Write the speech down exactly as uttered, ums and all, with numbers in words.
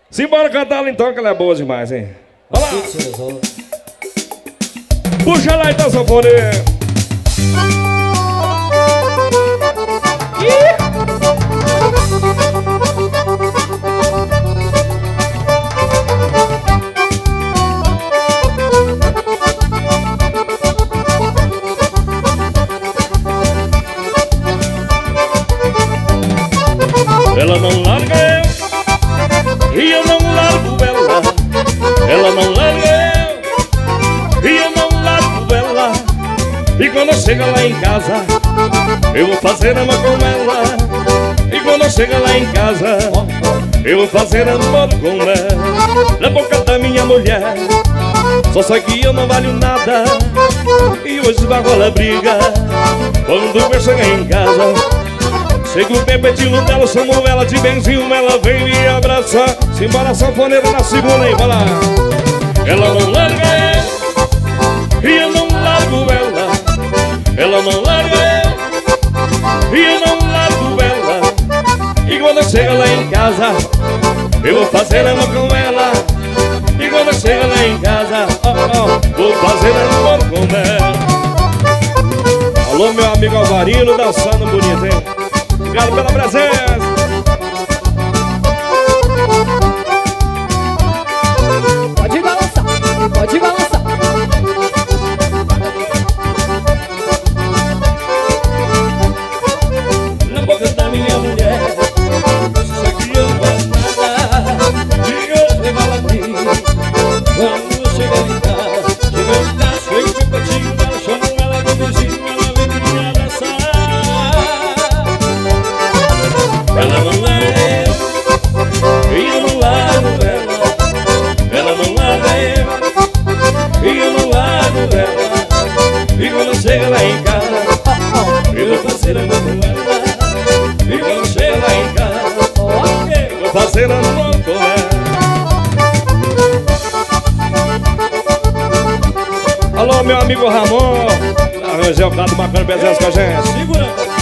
Simbora cantar ela então, que ela é boa demais, hein? Olha lá! Puxa lá então, sanfoneiro! Ela não larga eu e eu não largo ela. Ela não larga eu e eu não largo ela. E quando chega lá em casa eu vou fazer amor com ela. E quando chega lá em casa eu vou fazer amor com ela. Na boca da minha mulher só sei que eu não valho nada. E hoje vai rolar briga quando eu chegar em casa. Chego bem pertinho dela, chamo ela de benzinho, ela vem me abraçar. Simbora sanfoneira na segunda, hein, vai lá. Ela não larga eu e eu não largo ela. Ela não larga eu e eu não largo ela. E quando chega lá em casa eu vou fazer amor com ela. E quando chega lá em casa, oh, oh, vou fazer amor com ela. Alô, meu amigo Alvarino, dançando bonito, hein? Obrigado pela presença. Pode balançar, pode balançar. Na boca da minha mulher só que eu não faço nada. E eu levo ela aqui. Quando eu chegar em casa, chego em casa, chego bem pertinho dela, chamo ela de beijinho, ela vem me abraçar. Ela não larga eu e eu não largo ela. Ela não larga eu e eu não largo ela. E quando chega lá em casa eu vou fazer amor com ela. E quando chega lá em casa eu vou fazer amor com ela. Alô, meu amigo Ramon, arranjou o carro bacana, presença com a gente. Segura!